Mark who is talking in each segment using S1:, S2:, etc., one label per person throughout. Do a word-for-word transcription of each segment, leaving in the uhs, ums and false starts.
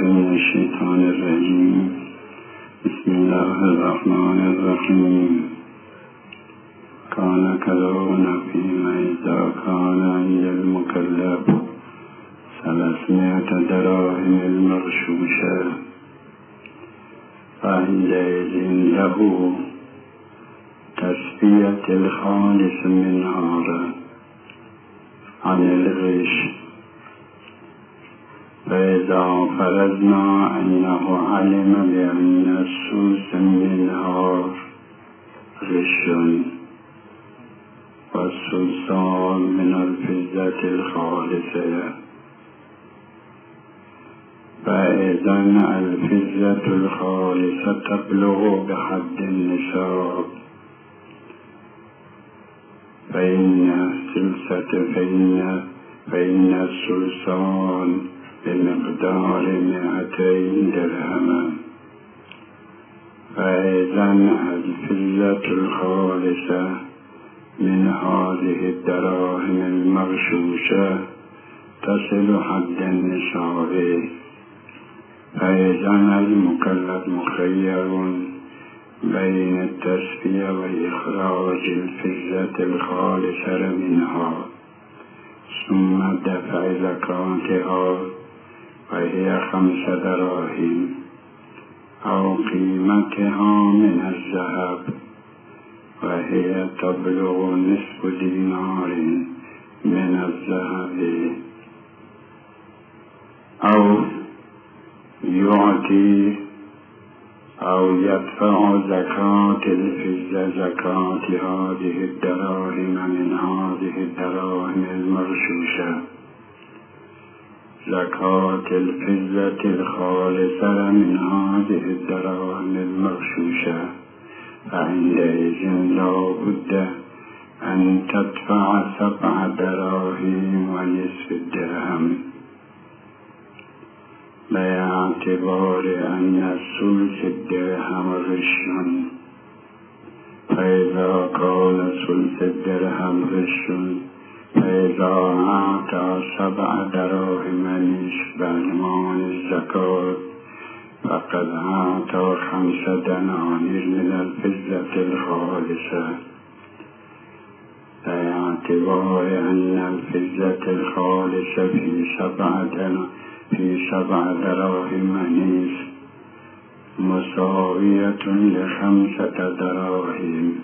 S1: من الشیطان الرجیم. بسم الله الرحمن الرحیم. کان کلون فیما اذا کان عند المکلف ثلاثمائة دراهم المغشوشة فعندئذ له تسبیة الخالص منها عن الغش. فإذا فرضنا أنه علم بأن السوس منها غش والسلسال من الفضة الخالصة، فإذا الفضة الخالصة تبلغ بحد النصاب، فإن السلسة فإن فإن السلسال بمقدار مئتين درهما. فإذا الفضة الخالصة من هذه الدراهم المغشوشة تصل حد النصاب، فإذا المكلف مخير بين التسبية وإخراج الفضة الخالصة منها ثم دفع زكاتها، وهي خمس دراهم أو قيمتها من الذهب، وهي تبلغ نصف دينار من الذهب، أو يعطي أو يدفع زكاة الفضة زكاة هذه الدراهم من هذه الدراهم المغشوشة، زكاة الفضة الخالصة من هذه الدراهم المغشوشة. فعندئذ لا بد أن تدفع سبع دراهم ونصف الدرهم، باعتبار أن ثلث الدرهم غش. فإذا كان ثلث الدرهم غش، فإذا أعطى سبع دراهم نصف مال الزكاة فقد أعطى خمس دنانير من الفضة الخالصة، باعتبار أن الفضة الخالصة في سبع دنانير في سبع دراهم نصف مساوية لخمسة دراهم.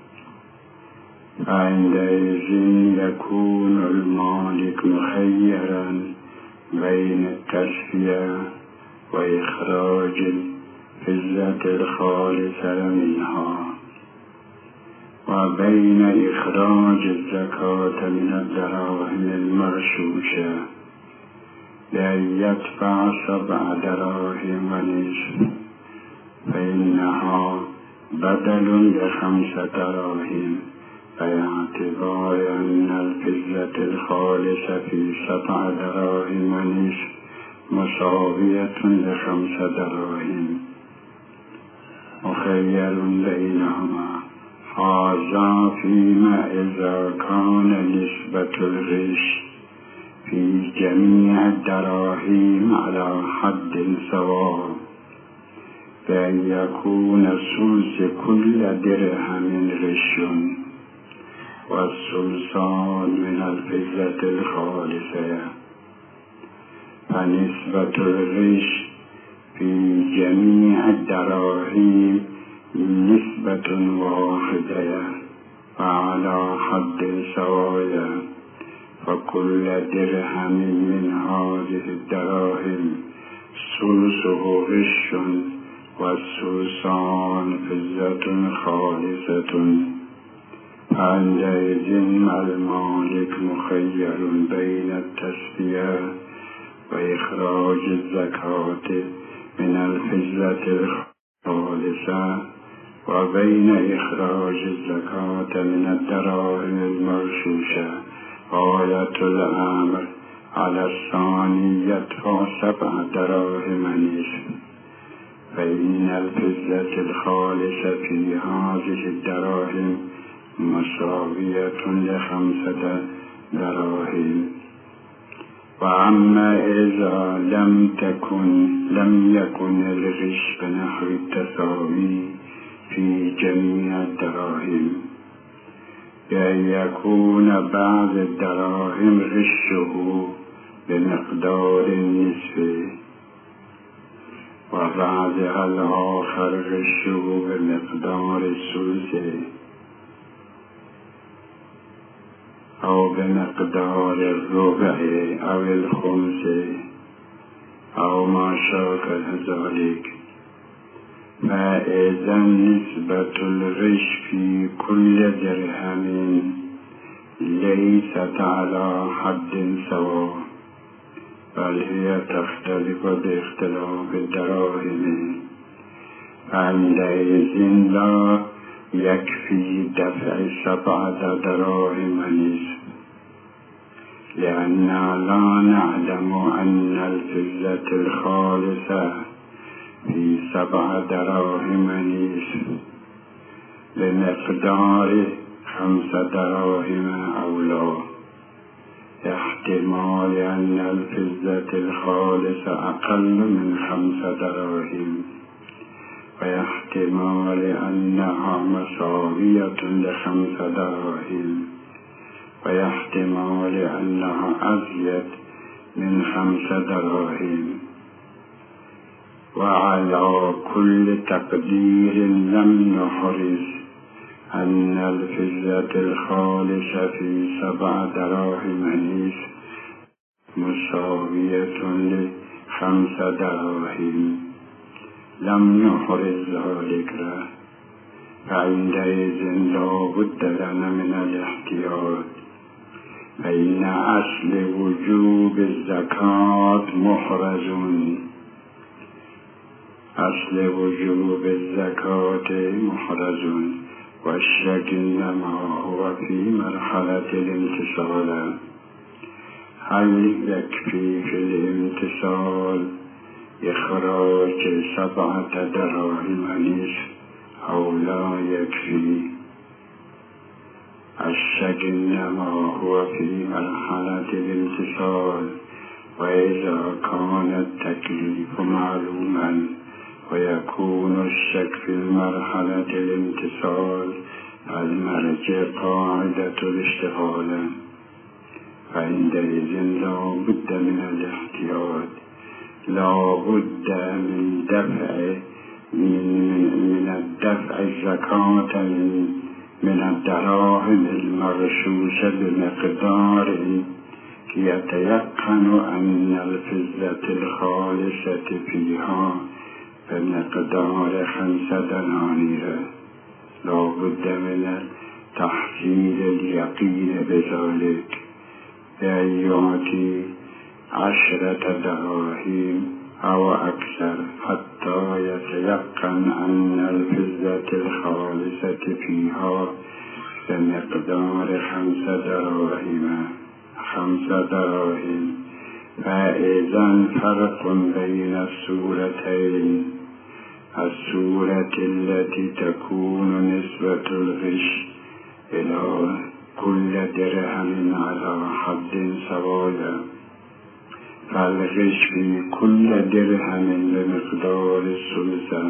S1: فعندئذ يكون المالك مخيرا بين التسبية وإخراج الفضة الخالصة منها، وبين إخراج الزكاة من الدراهم المغشوشة بأن يدفع سبع دراهم ونصف، فإنها بدل لخمس دراهم، باعتبار أن الفضة الخالصة في سبع دراهم ونصف مساوية لخمس دراهم، مخير بينهما. هذا فيما إذا كان نسبة الغش في جميع الدراهم على حد سواء، بأن يكون ثلث كل درهم غش والثلثان من الفضة الخالصة. فنسبة الغش في جميع الدراهم نسبة واحدة وعلى حد سواء، فكل درهم من هذه الدراهم ثلثه غش والثلثان فضة خالصة. فعندئذ المالك مخير بين التسبية وإخراج الزكاة من الفضة الخالصة، وبين إخراج الزكاة من الدراهم المغشوشة. غاية الأمر على الثاني يدفع سبع دراهم نصف، فإن الفضة الخالصة في هذه الدراهم مساوية لخمسة دراهم، و اما اذا لم تكن لم يكن الغش بنحو التساوی فی جمیع الدراهم، بأن يكون بعض الدراهم غشه بمقدار النصف و بعضها الآخر غشه بمقدار الثلث او بمقدار الربع او الخمس او ما شاكل ذلك. فإذا نسبة الغش في كل درهم ليست على حد سواء، بل هي تختلف باختلاف الدراهم، فعندئذ لا يكفي دفع سبعة دراهم نصف، لأننا لا نعلم أن الفضة الخالصة في سبع دراهم نصف بمقدار خمس دراهم أو لا، احتمال أن الفضة الخالصة أقل من خمس دراهم، واحتمال أنها مساوية لخمس دراهم، واحتمال أنها أزيد من خمس دراهم. وعلى كل تقدير لم نحرز أن الفضة الخالصة في سبع دراهم نصف مساوية لخمس دراهم، لم نحرز ذلك، فعندئذ لا بد لنا من الاحتياط، فإن أصل وجوب الزكاة محرز، أصل وجوب الزكاة محرز، والشك إنما هو في مرحلة الامتثال. هل يكفي في الامتثال إخراج سبعة دراهم نصف أو لا يكفي؟ الشك إنما هو في مرحلة الامتثال، وإذا كان التكليف معلوما ويكون الشك في مرحلة الامتثال فالمرجع قاعدة الاشتغال، فعندئذ لا بد من الاحتياط، لا بد من دفع من, من الدفع الزكاة من, من الدراهم المغشوشة بمقدار يتيقن أن الفضة الخالصة فيها بمقدار خمس دنانير. لا بد من تحصيل اليقين بذلك، بأن يعطي عشرة دراهم أو أكثر حتى يتيقن أن الفضة الخالصة فيها بمقدار خمس دراهم خمس دراهم. فإذا فرق بين الصورتين، الصورة التي تكون نسبة الغش إلى كل درهم على حد سواء، فالغش في كل درهم بمقدار الثلث.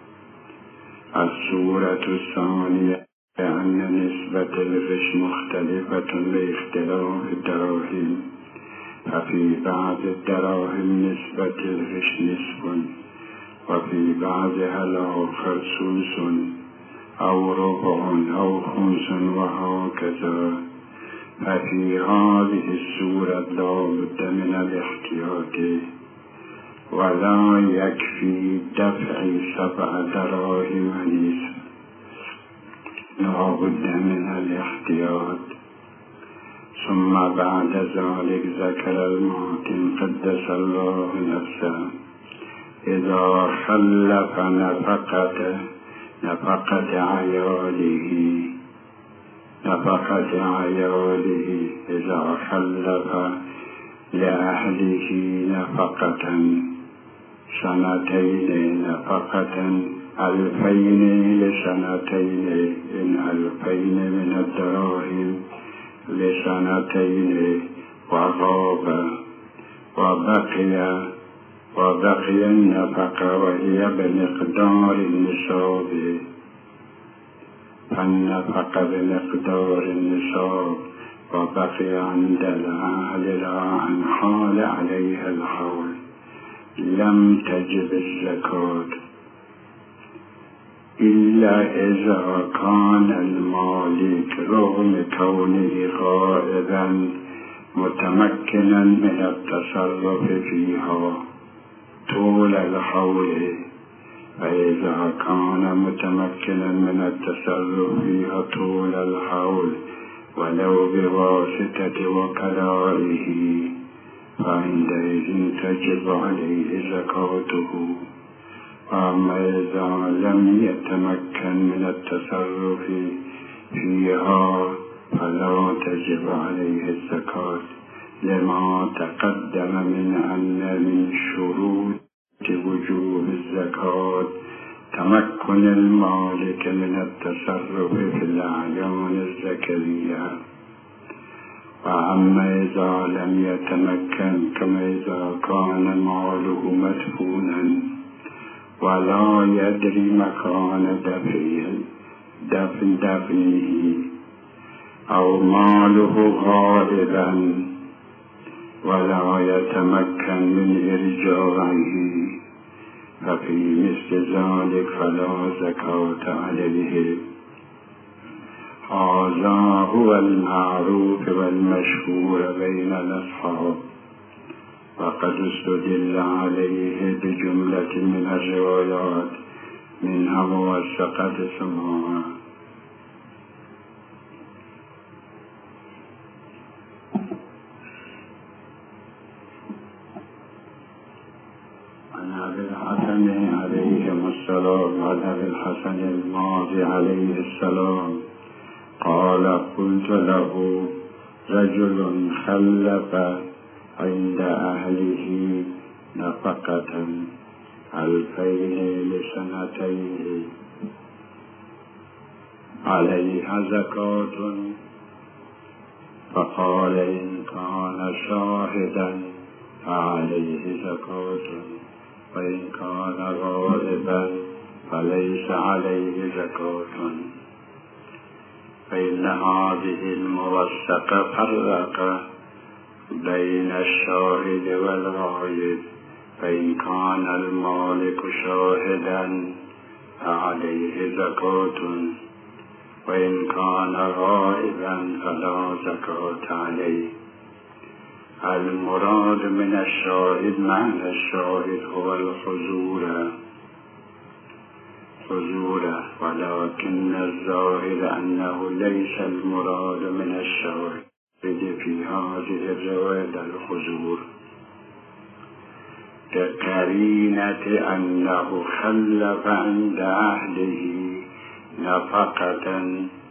S1: الصورة الثانية أن نسبة الغش مختلفة باختلاف الدراهم، ففي بعض الدراهم نسبة الغش نصف، وفي بعضها الآخر ثلث أو ربع أو خمس وهكذا. ففي هذه الصورة لا بد من الاحتياط، ولا يكفي دفع سبع دراهم نصف، لا بد من الاحتياط. ثم بعد ذلك ذكر المعتم قدس الله نفسه إذا خلف نفقة نفقة عياله نفقة عياله إذا خلف لأهله نفقة سنتين نفقة ألفين لسنتين، إن ألفين من الدراهم لسنتين وغاب وبقي وبقي النفقة وهي بمقدار النصاب، فالنفقة بمقدار النصاب، وبقي عند العاهل عن حال عليها الحول لم تجب الزكاة إلا إذا كان المالك رغم كونه غائبا متمكنا من التصرف فيها طول الحول. فإذا كان متمكنا من التصرف فيها طول الحول ولو بواسطة وكلائه فعندئذ تجب عليه زكاته. وأما إذا لم يتمكن من التصرف فيها فلا تجب عليه الزكاة، لما تقدم من أن من شروط وجوب الزكاة تمكن المالك من التصرف في الأعيان الزكرية. وأما إذا لم يتمكن كما إذا كان ماله مدفونا ولا يدري مكان دفن دفنه أو ماله غائبا ولا يتمكن من إرجاعه ففي مثل ذلك فلا زكاة عليه. هذا هو المعروف والمشهور بين الأصحاب، وقد استدل عليه بجملة من الروايات منها موثقة سماعة. عن أبي الحسن عليهم السلام عن أبي الحسن الماضي عليه السلام قال: قلت له رجل خلف عند أهله نفقة ألفين لسنتين عليها زكاة، فقال: إن كان شاهدا فعليه زكاة، وإن كان غائبا فليس عليه زكاة. فإن هذه الموثقة فرق بين الشاهد والغائب، فإن كان المالك شاهدا فعليه زكاة، وإن كان غائبا فلا زكاة عليه. المراد من الشاهد معنى الشاهد هو الحضور حضور ولكن الظاهر أنه ليس المراد من الشاهد في هذه الرواية الحضور، كقرينة أنه خلف عند أهله نفقة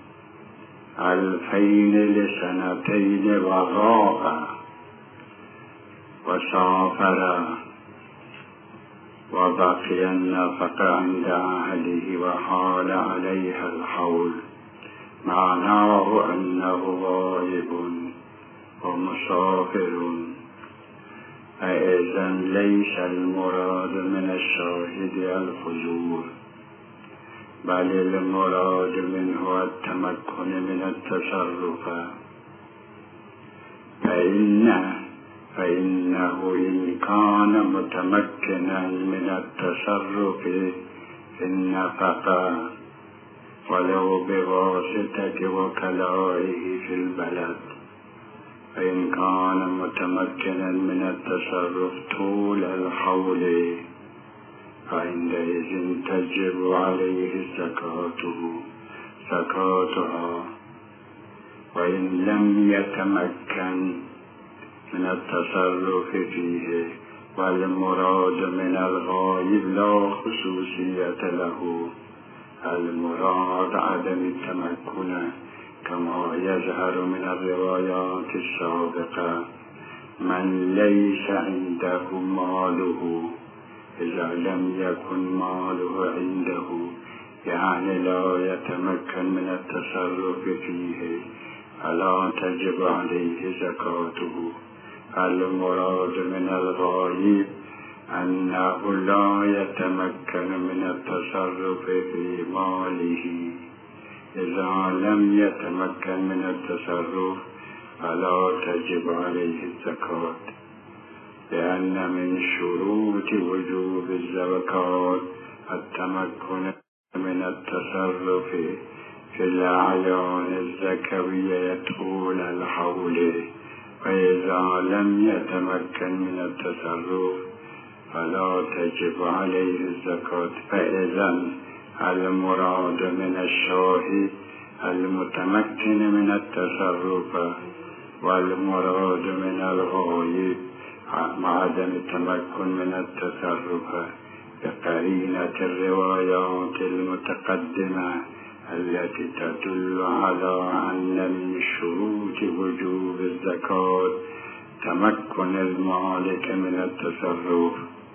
S1: ألفين لسنتين وغاب وسافر وبقي النفقة عند أهله وحال عليها الحول، معناه أنه غائب ومسافر. فإذا ليس المراد من الشاهد الحضور، بل المراد منه التمكن من التصرف. فإنه فإنه إن كان متمكنا من التصرف في النفقة ولو بواسطة وكلائه في البلد، فإن كان متمكنا من التصرف طول الحول فعندئذ تجب عليه زكاته زكاتها. وإن لم يتمكن من التصرف فيه، والمراد من الغائب لا خصوصية له، المراد عدم التمكن كما يظهر من الروايات السابقة. من ليس عنده ماله، إذا لم يكن ماله عنده يعني لا يتمكن من التصرف فيه فلا تجب عليه زكاته. فالمراد من الغايب أنه لا يتمكن من التصرف في ماله. إذا لم يتمكن من التصرف فلا تجب عليه الزكاة، لأن من شروط وجوب الزكاة التمكن من التصرف في الأعيان الزكوية طول الحول، فإذا لم يتمكن من التصرف فلا تجب عليه الزكاة. فإذا المراد من الشاه المتمكن من التصرف، والمراد من الغايب عدم التمكن من التصرف، بقرينة الروايات المتقدمة التي تدل على أن من شروط وجوب الزكاة تمكن المالك من التصرف.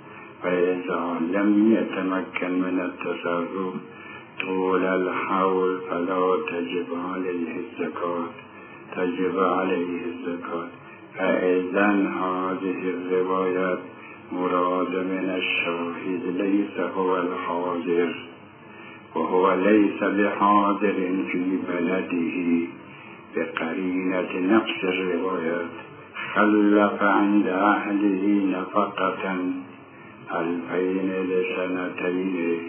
S1: فإذا لم يتمكن من التصرف طول الحول فلا تجب عليه الزكاة تجب عليه الزكاة. فإذا هذه الروايات مراد من الشاهد ليس هو الحاضر، وهو ليس بحاضر في بلده، بقرينة نفس الروايات خلف عند أهله نفقة ألفين لسنتين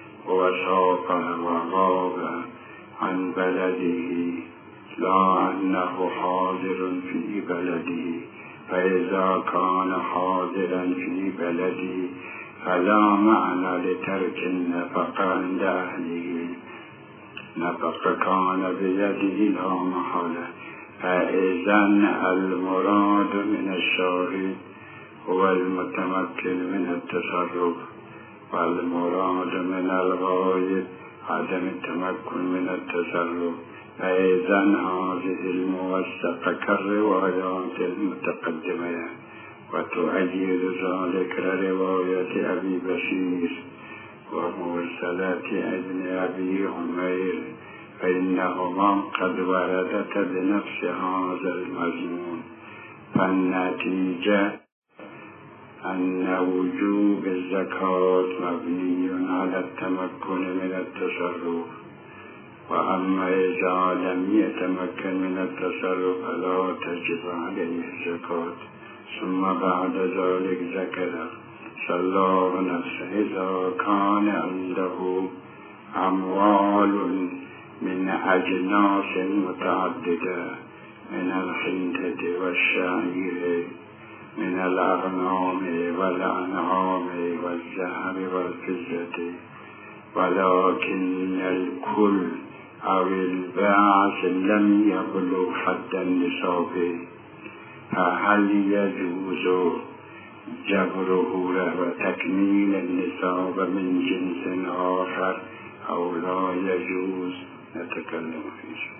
S1: وسافر وغاب عن بلده، لا أنه حاضر في بلده. فإذا كان حاضرا في بلده فلا معنى لترك النفقة عند أهله، نفقة كان بيده لا محالة. فإذا المراد من الشاهد هو المتمكن من التصرف، والمراد من الغايب عدم التمكن من التصرف. فإذا هذه الموثقة كالروايات المتقدمة، وتؤيد ذلك رواية أبي بشير ومرسلات ابن أبي عمير، فإنهما قد وردتا بنفس هذا المضمون. فالنتيجة أن وجوب الزكاة مبني على التمكن من التصرف، وأما إذا لم يتمكن من التصرف فلا تجب عليه الزكاة. ثم بعد ذلك ذكر صلى الله نفسه إذا كان عنده أموال من أجناس متعددة من الحنطة والشعير، من الأغنام والأنعام والذهب والفضة، ولكن الكل أو الباعث لم يبلغ حد النصاب، فهل يجوز جبره وتكميل النصاب من جنس آخر أو لا يجوز؟ نتكلم فيه.